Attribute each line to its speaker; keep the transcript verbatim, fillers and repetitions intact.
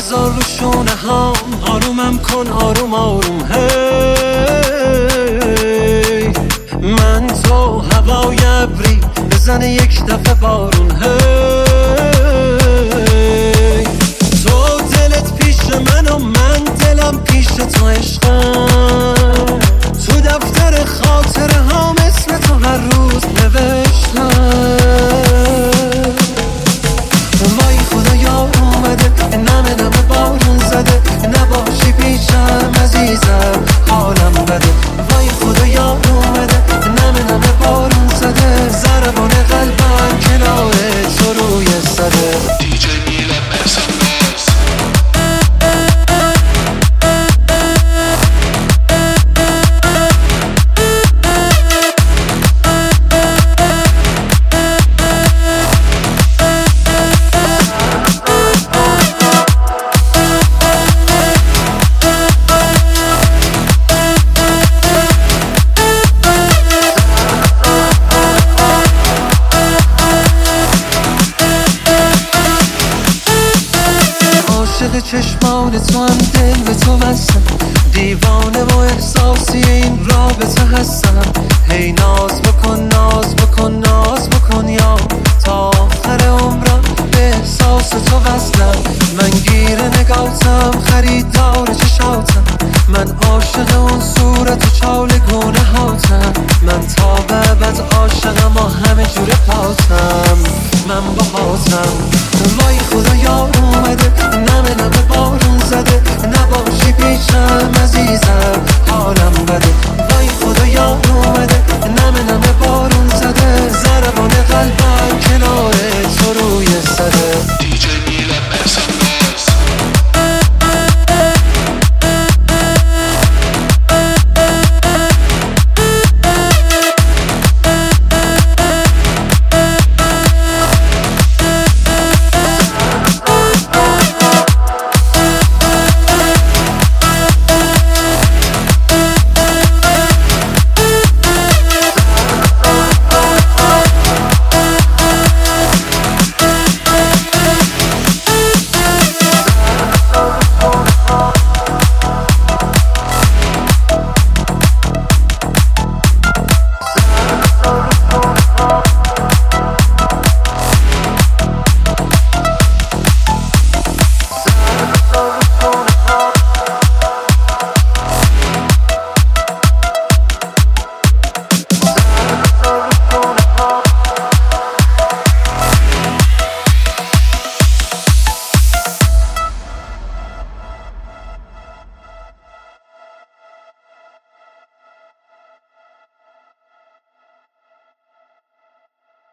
Speaker 1: بذار رو شونه ها، آرومم کن آروم آروم. هی من تو هوای ابری بزنه یک دفعه بارون. هی تو دلت پیش من و من دلم پیش تو عشقم. تو دفتر خاطره هام اسم تو هر روز نوشتم. وای خدایا اومده نمه نمه بارون زده، نباشی پیشم عزیزم حالم بده. وای خدایا اومده نمه نمه بارون زده، ضربان قلبم کنار تو روی صده. دیجی میلان مرسنس. عاشق چشمان تو هم دل به تو بستم، دیوانه و احساسی این رابطه هستم. هی ناز بکن ناز بکن ناز بکن یا تا آخر عمرم به احساس تو وصلم. من گیر نگاتم خریدار چشاتم، من عاشق اون صورت و چالگونه هاتم. من تا به بعد عاشقم و همه جور پاتم، من با هاتم. وای خدایا اومده نمه نمه بارون زده، نباشی پیشم عزیزم حالم بده. وای خدایا اومده نمه نمه بارون زده، ضربان قلبم کنار تو روی صده. دیجی میلان مرسنس.